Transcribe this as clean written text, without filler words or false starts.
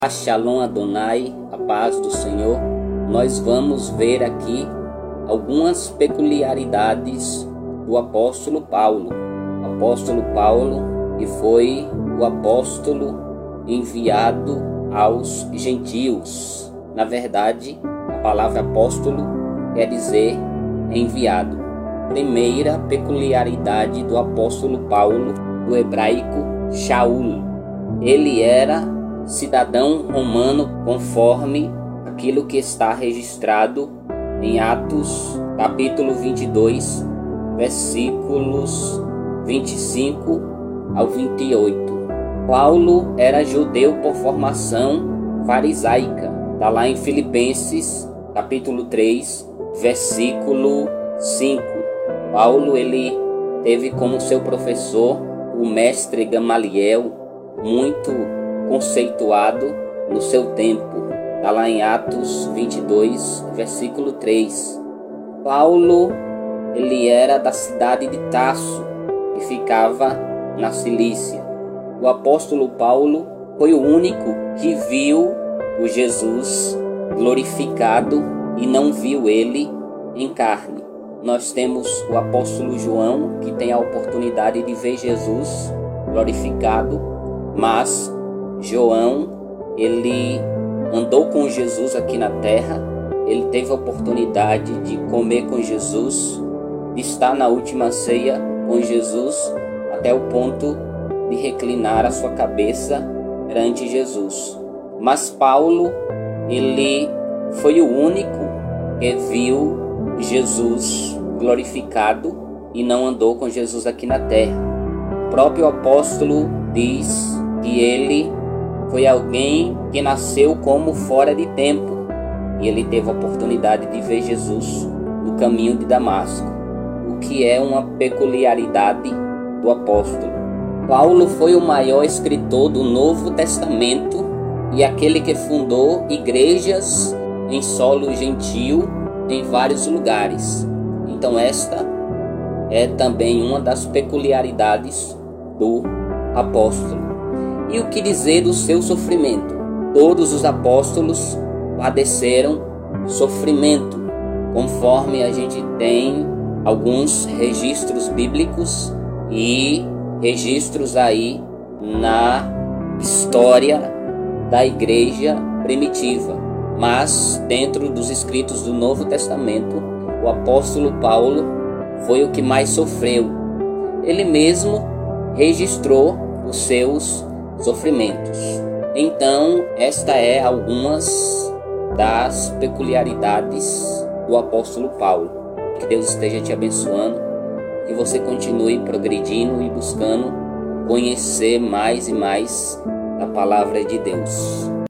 Shalom Adonai, a paz do Senhor. Nós vamos ver aqui algumas peculiaridades do apóstolo Paulo. O apóstolo Paulo, que foi o apóstolo enviado aos gentios. Na verdade, a palavra apóstolo quer dizer enviado. Primeira peculiaridade do apóstolo Paulo, do hebraico Shaul. Ele era cidadão romano, conforme aquilo que está registrado em Atos capítulo 22, versículos 25 ao 28. Paulo era judeu por formação farisaica. Está lá em Filipenses capítulo 3, versículo 5. Paulo ele teve como seu professor o mestre Gamaliel, muito conceituado no seu tempo. Está lá em Atos 22, versículo 3. Paulo, ele era da cidade de Tarso, que ficava na Cilícia. O apóstolo Paulo foi o único que viu o Jesus glorificado e não viu ele em carne. Nós temos o apóstolo João, que tem a oportunidade de ver Jesus glorificado, mas João, ele andou com Jesus aqui na terra, ele teve a oportunidade de comer com Jesus, de estar na última ceia com Jesus, até o ponto de reclinar a sua cabeça perante Jesus. Mas Paulo, ele foi o único que viu Jesus glorificado e não andou com Jesus aqui na terra. O próprio apóstolo diz que ele foi alguém que nasceu como fora de tempo, e ele teve a oportunidade de ver Jesus no caminho de Damasco, o que é uma peculiaridade do apóstolo. Paulo foi o maior escritor do Novo Testamento e aquele que fundou igrejas em solo gentio em vários lugares. Então esta é também uma das peculiaridades do apóstolo. E o que dizer do seu sofrimento? Todos os apóstolos padeceram sofrimento, conforme a gente tem alguns registros bíblicos e registros aí na história da igreja primitiva. Mas dentro dos escritos do Novo Testamento, o apóstolo Paulo foi o que mais sofreu. Ele mesmo registrou os seus sofrimentos. Então, esta é algumas das peculiaridades do apóstolo Paulo. Que Deus esteja te abençoando, que você continue progredindo e buscando conhecer mais e mais a palavra de Deus.